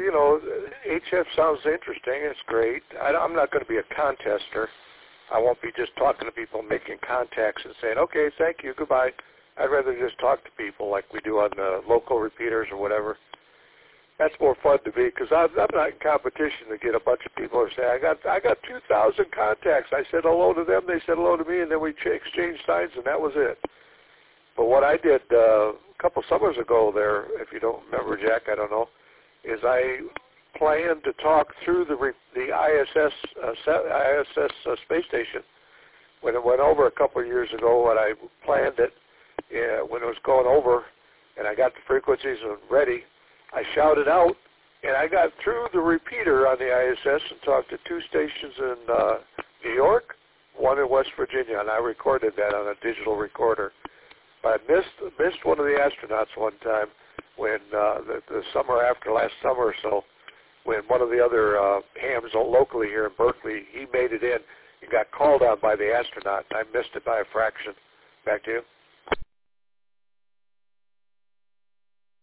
you know, HF sounds interesting. It's great. I'm not going to be a contester. I won't be just talking to people, making contacts and saying, okay, thank you, goodbye. I'd rather just talk to people like we do on the local repeaters or whatever. That's more fun to me because I'm not in competition to get a bunch of people to say, I got 2,000 contacts. I said hello to them, they said hello to me, and then we exchanged signs, and that was it. But what I did a couple summers ago there, if you don't remember, Jack, I don't know, is I planned to talk through the ISS space station when it went over a couple of years ago, and I planned it when it was going over, and I got the frequencies ready. I shouted out, and I got through the repeater on the ISS and talked to 2 stations in New York, 1 in West Virginia, and I recorded that on a digital recorder. But I missed one of the astronauts one time when the summer after last summer or so, when one of the other hams locally here in Berkeley, he made it in and got called on by the astronaut, and I missed it by a fraction. Back to you.